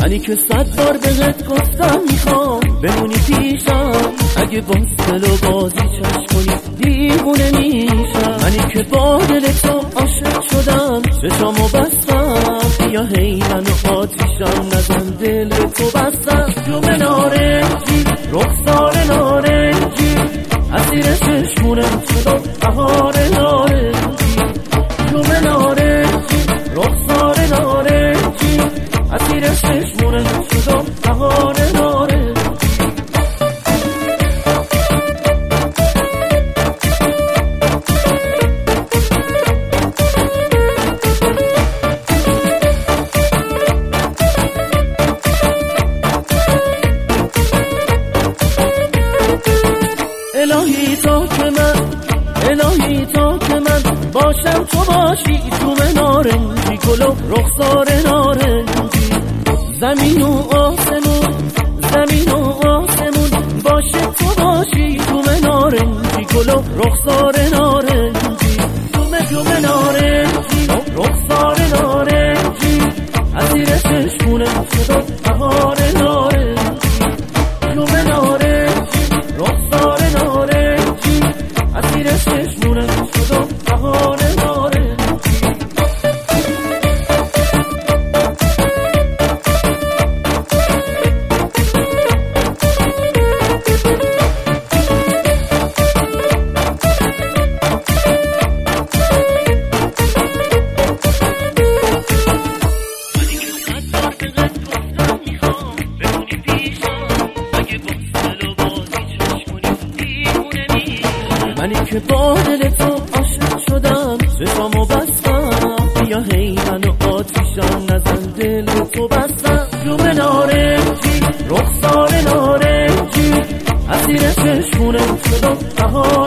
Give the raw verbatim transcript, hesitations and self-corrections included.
منی که صد بار بهت گفتم میخوام بمونی پیشم، اگه باز دل و بازی چش کنی دیوونه میشم. منی که با دل تو عاشق شدم چشامو بستم، بیا هی منو آتیشم نزن دل تو بستم. جوم نارنجی رخسار نارنجی اسیر چشمونم شدم بهار نارنجی. جوم نارنجی رخسار نارنجی اسیر چشمونم شدم بهار نارنجی. الهی تا که من الهی تا که من باشم تو باشی، جوم نارنجی گل و رخسار نارنجی. زمین و آسمون زمین و آسمون باشه تو باشی، جوم نارنجی گل و رخسار نارنجی. جوم جوم نارنجی رخسار نارنجی اسیر چشمونم شدم بهار نارنجی. جوم نارنجی رخسار نارنجی اسیر چشمونم شدم بهار نارنجی. منی که با دل تو عاشق شدم چشامو بستم، بیا هی منو آتیشم نزن دل تو بستم. جوم نارنجی رخسار نارنجی اسیر چشمونم شدم بهار